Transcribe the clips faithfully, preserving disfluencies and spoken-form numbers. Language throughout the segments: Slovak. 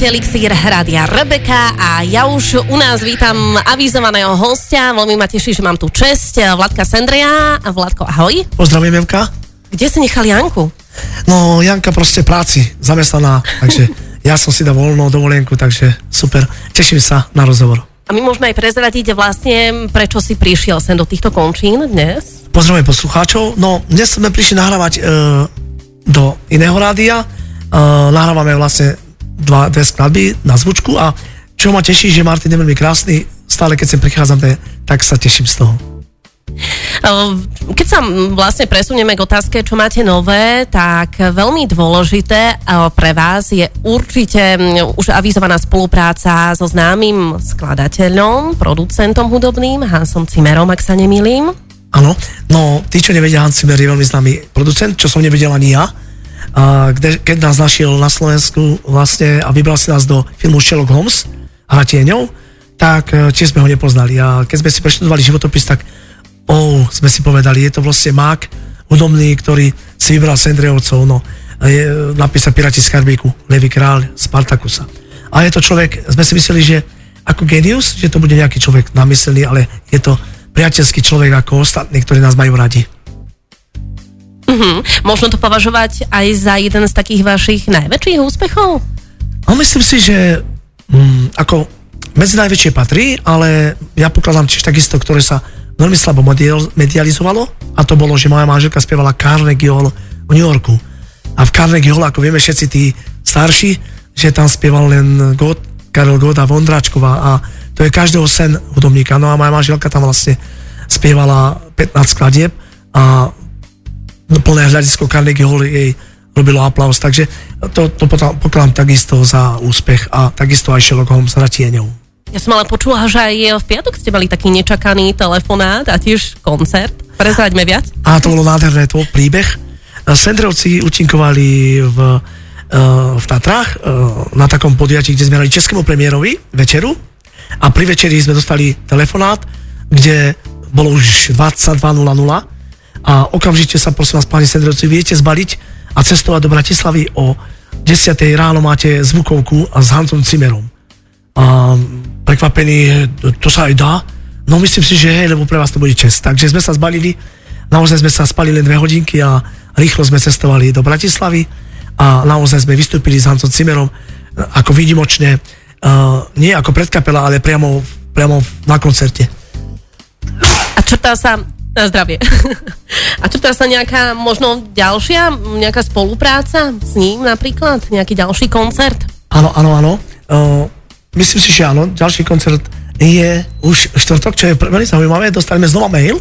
Počúvate Elixír Rádia Rebeka a ja už u nás vítam avizovaného hostia. Veľmi ma teší, že mám tu česť. Vladka Sendrea. Vladko, ahoj. Pozdravujem, Janka. Kde si nechal Janku? No, Janka proste práci, zamestnaná, takže ja som si dal voľnú dovolenku, takže super. Teším sa na rozhovor. A my môžeme aj prezradiť vlastne, prečo si prišiel sem do týchto končín dnes? Pozdravujem poslucháčov. No, dnes sme prišli nahrávať e, do iného rádia. E, nahrávame vlastne dva, dve skladby na zvučku a čo ma teší, že Martin je veľmi krásny, stále keď sem prichádzam, tak sa teším z toho. Keď sa vlastne presunieme k otázke, čo máte nové, tak veľmi dôležité pre vás je určite už avizovaná spolupráca so známym skladateľom, producentom hudobným, Hansom Zimmerom, ak sa nemýlim. Áno, no tí, čo nevedia, Hans Zimmer je veľmi známy producent, čo som nevedel ani ja. A kde, keď nás našiel na Slovensku vlastne a vybral si nás do filmu Sherlock Holmes, Hra tieňov, tak tiež sme ho nepoznali. A keď sme si preštudovali životopis, tak oh, sme si povedali, je to vlastne mák hudobný, ktorý si vybral Sendreovcov, no, je, napísal Piráti z Karibíku, Levý kráľ, Spartakusa. A je to človek, sme si mysleli, že ako genius, že to bude nejaký človek namyslený, ale je to priateľský človek ako ostatní, ktorí nás majú radi. Mm-hmm. Možno to považovať aj za jeden z takých vašich najväčších úspechov? No myslím si, že mm, ako medzi najväčšie patrí, ale ja pokladám tiež takisto, ktoré sa veľmi slabo medializovalo a to bolo, že moja manželka spievala Carnegie Hall v New Yorku. A v Carnegie Hall, ako vieme všetci tí starší, že tam spieval len God, Karel Gott a Vondráčková a to je každého sen hudobníka. No a moja manželka tam vlastne spievala pätnásť skladieb a plné hľadisko Carnegie Hall jej robilo aplauz, takže to, to pokladám takisto za úspech a takisto aj Sherlock Holmes Hra tieňov. Ja som ale počula, že aj v piatok ste mali taký nečakaný telefonát a tiež koncert. Prezraďme viac. A to bolo nádherné, to príbeh. Sendreovci účinkovali v, v Tatrách na takom podujatí, kde sme mali českému premiérovi večeru a pri večeri sme dostali telefonát, kde bolo už dvadsaťdva nula nula a okamžite sa prosím vás, páni Sendreovci, viete zbaliť a cestovať do Bratislavy o desiatej ráno máte zvukovku a s Hansom Zimmerom. A prekvapený, to sa aj dá. No myslím si, že hej, lebo pre vás to bude čest. Takže sme sa zbalili, naozaj sme sa spali len dve hodinky a rýchlo sme cestovali do Bratislavy a naozaj sme vystúpili s Hansom Zimmerom ako výnimočne, uh, nie ako predkapela, ale priamo, priamo na koncerte. A črtá sa na zdravie. A črtá sa nejaká možno ďalšia, nejaká spolupráca s ním napríklad? Nejaký ďalší koncert? Áno, áno, áno. Uh, Myslím si, že áno, ďalší koncert je už štvrtok, čo je veľmi zaujímavé, dostali sme znova mail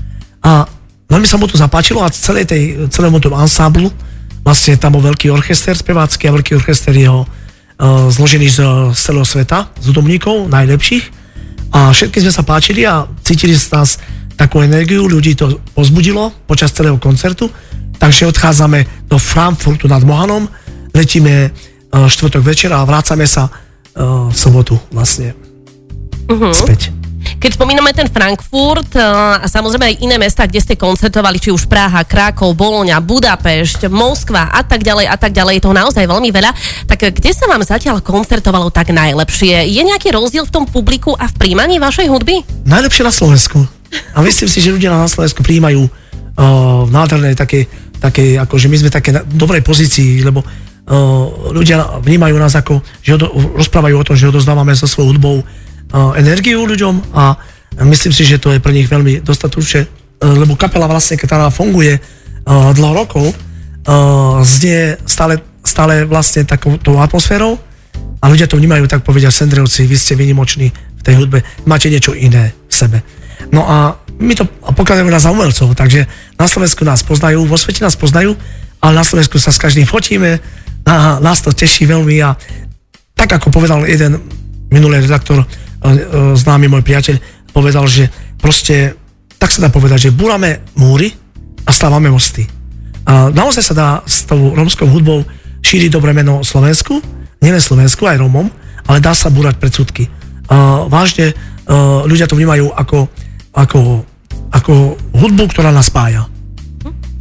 a veľmi sa mu to zapáčilo a celej tej, celému tomu ansáblu, vlastne tam bol veľký orchester spevácky a veľký orchester jeho uh, zložený z, z celého sveta, z hudobníkov, najlepších a všetky sme sa páčili a cítili z nás takú energiu, ľudí to pozbudilo počas celého koncertu, takže odchádzame do Frankfurtu nad Mohanom, letíme uh, štvrtok večer a vrácame sa v sobotu vlastne uh-huh. späť. Keď spomíname ten Frankfurt a samozrejme aj iné mestá, kde ste koncertovali, či už Praha, Krakov, Bologna, Budapešť, Moskva a tak ďalej a tak ďalej, je toho naozaj veľmi veľa, tak kde sa vám zatiaľ koncertovalo tak najlepšie? Je nejaký rozdiel v tom publiku a v príjmaní vašej hudby? Najlepšie na Slovensku. A myslím si, že ľudia na Slovensku príjmajú uh, v nádhernej takej, takej, akože my sme také na dobrej pozícii, lebo Uh, ľudia vnímajú nás ako, že odo, rozprávajú o tom, že odozdávame so svojou hudbou uh, energiu ľuďom a myslím si, že to je pre nich veľmi dostatočné, uh, lebo kapela vlastne, keď tá funguje uh, dlho rokov, uh, znie stále, stále vlastne takouto atmosférou a ľudia to vnímajú, tak povedia Sendreovci, vy ste výnimoční v tej hudbe, máte niečo iné v sebe. No a my to pokladáme na umelcov, takže na Slovensku nás poznajú, vo svete nás poznajú, ale na Slovensku sa s každým fotíme, a nás to teší veľmi a tak ako povedal jeden minulý redaktor, známy môj priateľ, povedal, že proste, tak sa dá povedať, že búrame múry a stávame mosty. A naozaj sa dá s tou rómskou hudbou šíriť dobré meno Slovensku, nielen Slovensku, aj Rómom, ale dá sa búrať predsudky. A vážne ľudia to vnímajú ako, ako, ako hudbu, ktorá nás spája.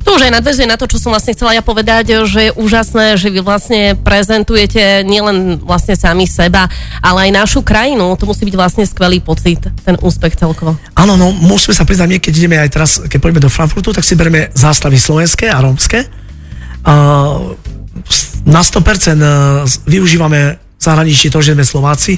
To už aj nadväzuje na to, čo som vlastne chcela ja povedať, že je úžasné, že vy vlastne prezentujete nielen vlastne sami seba, ale aj našu krajinu. To musí byť vlastne skvelý pocit, ten úspech celkovo. Áno, no musíme sa priznať, keď ideme aj teraz, keď pôjdeme do Frankfurtu, tak si berieme zástavy slovenské a rómske. Uh, na sto percent využívame v zahraničí to, že sme Slováci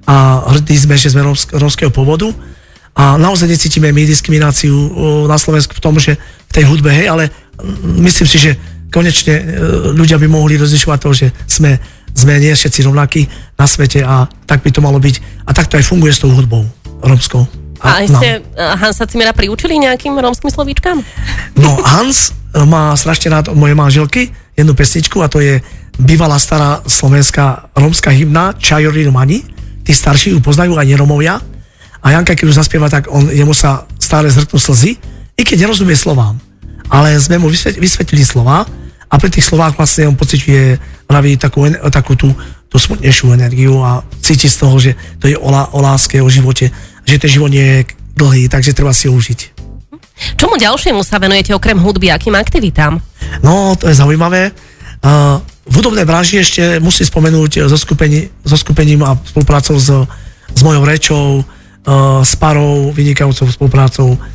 a hrdí sme, že sme rómskeho pôvodu. A naozaj necítime my diskrimináciu na Slovensku v tom, že v tej hudbe, hej, ale myslím si, že konečne ľudia by mohli rozlišovať to, že sme, sme nie všetci rovnakí na svete a tak by to malo byť. A tak to aj funguje s tou hudbou rómskou. A, a ste Hansa Zimmera priučili nejakým rómskym slovíčkam? No, Hans má strašne rád od mojej manželky jednu pesničku a to je bývalá stará slovenská rómska hymna Čajori Romani. Tí starší ju poznajú, aj neromovia. A Janka, keď už zaspieva, tak on, jemu sa stále zhrknú slzy, i keď nerozumie slovám. Ale sme mu vysvetlili slová a pri tých slovách vlastne on pociťuje praví takú, takú tú, tú smutnejšiu energiu a cíti z toho, že to je o, o láske, o živote, že ten život nie je dlhý, takže treba si ho užiť. Čomu ďalšiemu sa venujete okrem hudby, akým aktivitám? No, to je zaujímavé. Uh, v hudobnej branži ešte musím spomenúť so, skupení, so skupením a spoluprácou s, s mojou rečou, Uh, s Parou, vynikajúcou spoluprácou uh,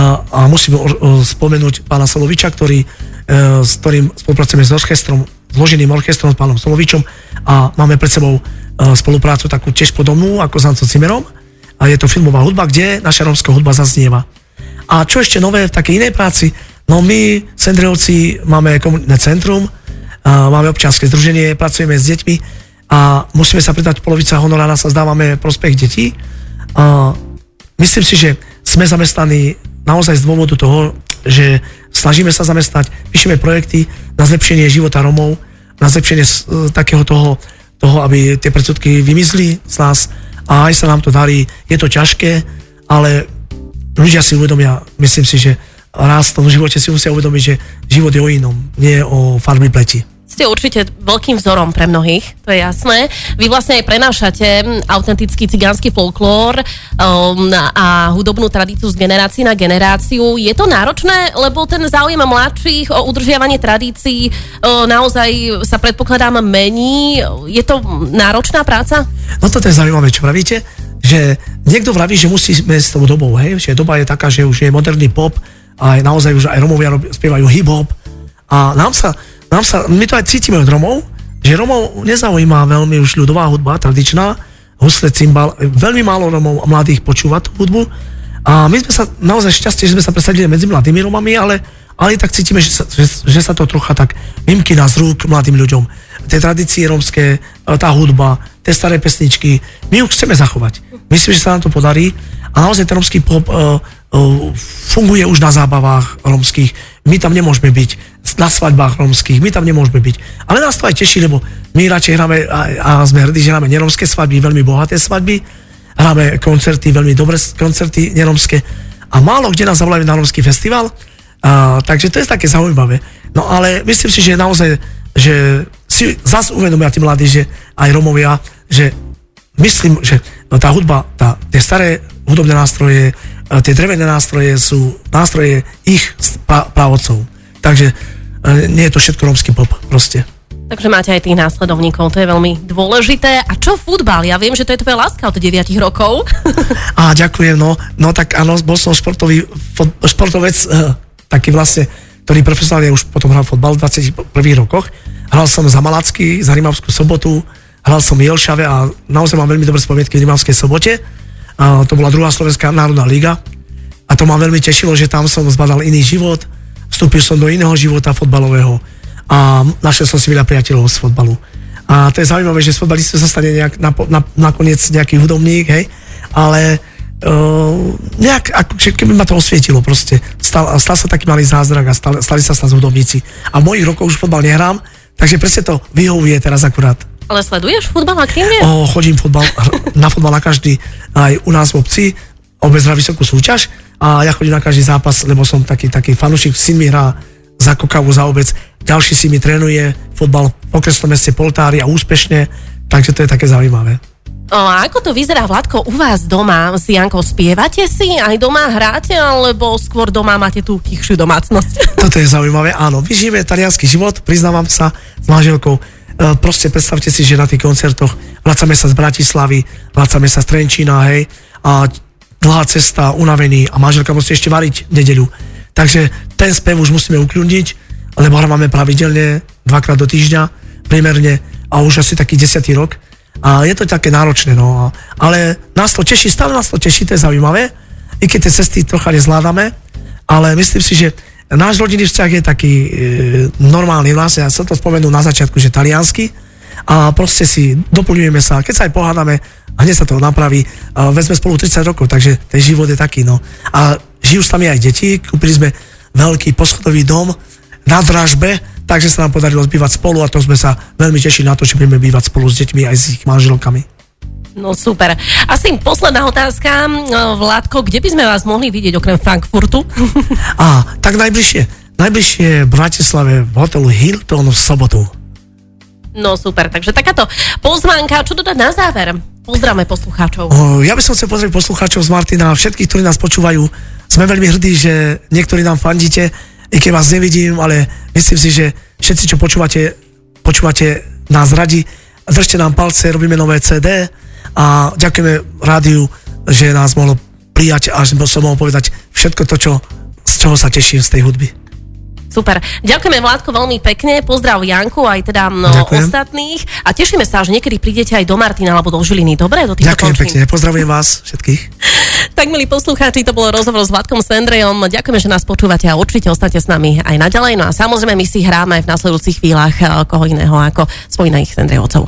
a musím uh, spomenúť pána Soloviča, ktorý, uh, s ktorým spolupracujeme s orchestrom, zloženým orchestrom s pánom Solovičom a máme pred sebou uh, spoluprácu takú tiež podobnú ako s Hansom Zimmerom a je to filmová hudba, kde naša rómska hudba zaznieva. A čo ešte nové v takej inej práci? No my, Sendrejovci, máme komunitné centrum, uh, máme občianske združenie, pracujeme s deťmi a musíme sa pridať, polovica honorára sa zdávame prospech detí. Uh, myslím si, že sme zamestnaní naozaj z dôvodu toho, že snažíme sa zamestnať, píšeme projekty na zlepšenie života Romov, na zlepšenie uh, takého toho, toho, aby tie predsudky vymizli z nás a aj sa nám to darí. Je to ťažké, ale ľudia si uvedomia, myslím si, že raz v tom živote si musia uvedomiť, že život je o inom, nie o farby pleti. Ste určite veľkým vzorom pre mnohých, to je jasné. Vy vlastne aj prenášate autentický cigánsky folklór um, a hudobnú tradíciu z generácií na generáciu. Je to náročné, lebo ten záujem mladších o udržiavanie tradícií um, naozaj sa predpokladám mení. Je to náročná práca? No toto je zaujímavé, čo pravíte, že niekto vraví, že musíme s tou dobou, hej, že doba je taká, že už je moderný pop a naozaj už aj Romovia spievajú hip-hop a nám sa Nám sa, my to aj cítime od Romov, že Romov nezaujíma veľmi už ľudová hudba, tradičná, husle, cymbal, veľmi málo Romov mladých počúva tú hudbu a my sme sa naozaj šťastie, že sme sa presadili medzi mladými Romami, ale, ale tak cítime, že sa, že, že sa to trocha tak vymkýna z rúk mladým ľuďom. Tie tradície rómske, tá hudba, tie staré pesničky, my ju chceme zachovať. Myslím, že sa nám to podarí a naozaj ten rómsky pop uh, uh, funguje už na zábavách rómskych. My tam nemôžeme byť na svadbách rómskych, my tam nemôžeme byť. Ale nás to aj teší, lebo my radšej hráme a, a sme hrdí, že hráme nerómske svadby, veľmi bohaté svadby, hráme koncerty, veľmi dobré koncerty nerómske a málo kde nás zavolajú na rómsky festival, a, takže to je také zaujímavé. No ale myslím si, že naozaj, že si zase uvedomia tí mladí, že aj Rómovia, že myslím, že tá hudba, tá, tie staré hudobné nástroje, tie drevené nástroje sú nástroje ich právodcov. Takže nie je to všetko rómsky pop, proste. Takže máte aj tých následovníkov, to je veľmi dôležité. A čo futbal? Ja viem, že to je tvoja láska od deviatich rokov. Á, ďakujem, no. No tak áno, bol som športový, športovec, taký vlastne, ktorý profesionálne už potom hral fotbal v dvadsiatich prvých rokoch. Hral som za Malacky, za Rimavskú Sobotu, hral som v Jelšave a naozaj mám veľmi dobré spomienky v Rimavskej Sobote. A to bola druhá slovenská národná liga. A to ma veľmi tešilo, že tam som zbadal iný život. Vstúpil som do iného života fotbalového a našiel som si veľa priateľov z fotbalu. A to je zaujímavé, že z fotbalistu sa stane nejak, na, na, nakoniec nejaký hudobník, hej, ale uh, nejak, ako keby ma to osvietilo proste. Stal, stal sa taký malý zázrak a stali, stali sa z hudobníci. A v mojich rokoch už fotbal nehrám, takže presne to vyhovuje teraz akurát. Ale sleduješ futbal aktívne? O, chodím futbal, na futbal na každý, aj u nás v obci, obec hrá vysokú súťaž a ja chodím na každý zápas, lebo som taký, taký fanúšik, syn mi hrá za Kokavu, za obec, ďalší si mi trénuje futbal v okresnom meste Poltári a úspešne, takže to je také zaujímavé. O, ako to vyzerá, Vladko, u vás doma s Jankou? Spievate si? Aj doma hráte? Alebo skôr doma máte tú tichšiu domácnosť? Toto je zaujímavé, áno. My žijeme taliansky život, priznávam sa s manželkou. E, proste predstavte si, že na tých koncertoch vracame sa z Bratislavy, vracame sa z Trenčína, hej, a dlhá cesta, unavený a manželka musí ešte variť v nedeľu. Takže ten spev už musíme ukľudniť, lebo hráme pravidelne, dvakrát do týždňa, priemerne, a už asi taký desiatý rok. A je to také náročné, no. Ale nás to teší, stále nás to teší, to je zaujímavé. I keď tie cesty trocha nezvládame, ale myslím si, že náš rodinný vzťah je taký e, normálny. Vlastne, ja som to spomenul na začiatku, že taliansky. A proste si doplňujeme sa. Keď sa aj pohádame, hneď sa to napraví. A vezme spolu tridsať rokov, takže ten život je taký, no. A žijú s nami aj deti. Kúpili sme veľký poschodový dom na Dražbe, takže sa nám podarilo zbývať spolu a to sme sa veľmi tešili na to, že budeme bývať spolu s deťmi aj s ich manželkami. No super. Asi posledná otázka, Vládko, kde by sme vás mohli vidieť okrem Frankfurtu? Á, tak najbližšie. Najbližšie v Bratislave v hotelu Hilton v sobotu. No super, takže takáto pozvánka. Čo dodať na záver? Pozdravme poslucháčov. O, ja by som chcel pozrieť poslucháčov z Martina, všetkých, ktorí nás počúvajú. Sme veľmi hrdí, že niektorí nám fandíte, i keď vás nevidím, ale myslím si, že všetci, čo počúvate, počúvate nás radi. Držte nám palce, robíme nové cé dé a ďakujeme rádiu, že nás mohlo prijať a že som mohol povedať všetko to, čo, z čoho sa teším z tej hudby. Super. Ďakujeme, Vládko, veľmi pekne. Pozdrav Janku, aj teda no, ostatných. A tešíme sa, že niekedy prídete aj do Martina alebo do Žiliny. Dobre? Do týchto Ďakujem končín. pekne. Pozdravujem vás všetkých. Tak, milí poslucháči, to bolo rozhovor s Vladkom Sendrejom. Ďakujeme, že nás počúvate a určite ostanete s nami aj naďalej. No a samozrejme, my si hráme v nasledujúcich chvíľach koho iného ako spomínaných Sendrejovcov.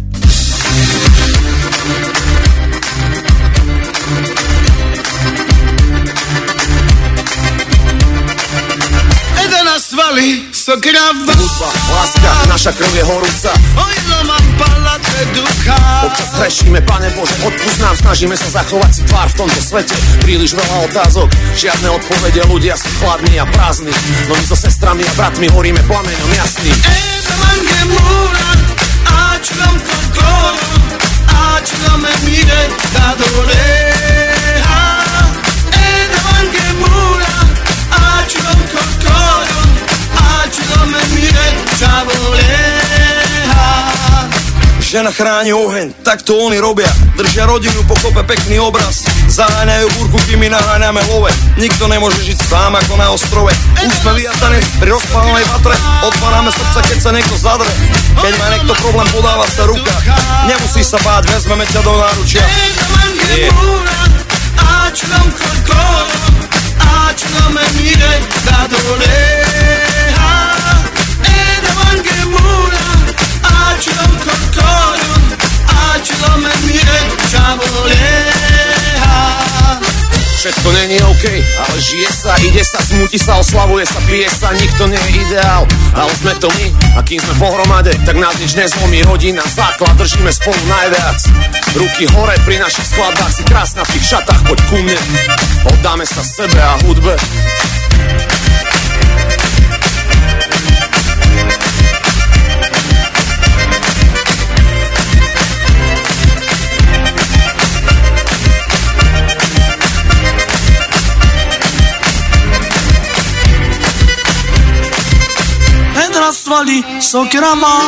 Svaly, sokravá. Hudba, láska, naša krv je horúca. Ojno mám palaté ducha. Občas hrešíme, Pane Bože, odpusť nám. Snažíme sa zachovať si tvár v tomto svete. Príliš veľa otázok, žiadne odpovede. Ľudia sú chladní a prázdni, no my so sestrami a bratmi horíme plameňom jasným. Eda mange mura, áčlam kokoro, áčlam me mire da doleha. Eda mange mura, áčlam kokoro, áčlam me mire da doleha. Žena chráni oheň, tak to oni robia. Držia rodinu, pokope pekný obraz. Zaháňajú búrku, kým my naháňame love. Nikto nemôže žiť sám ako na ostrove. Už sme vyjataní pri rozpálenej vatre. Otvárame srdca, keď sa niekto zadre. Keď má niekto problém, podáva sa ruka. Nemusíš sa báť, vezmeme ťa do náručia. Nie. Áčlam kokoro, áčlam me mire da doleha. Eda mange mura, áčlam kokoro, áčlam me mire da doleha. Všetko není OK, ale žije sa, ide sa, smúti sa, oslavuje sa, pije sa, nikto nie je ideál, ale sme to my, a kým sme pohromade, tak nás nič nezlomí, rodina, základ, držíme spolu najviac. Ruky hore pri našich skladbách, si krásna v tých šatách, poď ku mne, oddáme sa sebe a hudbe. Svali sokrama,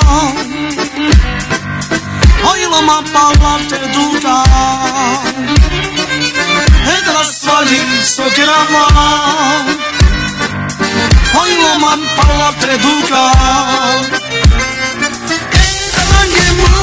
ojlo ma palate duka. Edra svali sokrama, ojlo ma palate duka. Edra mange mu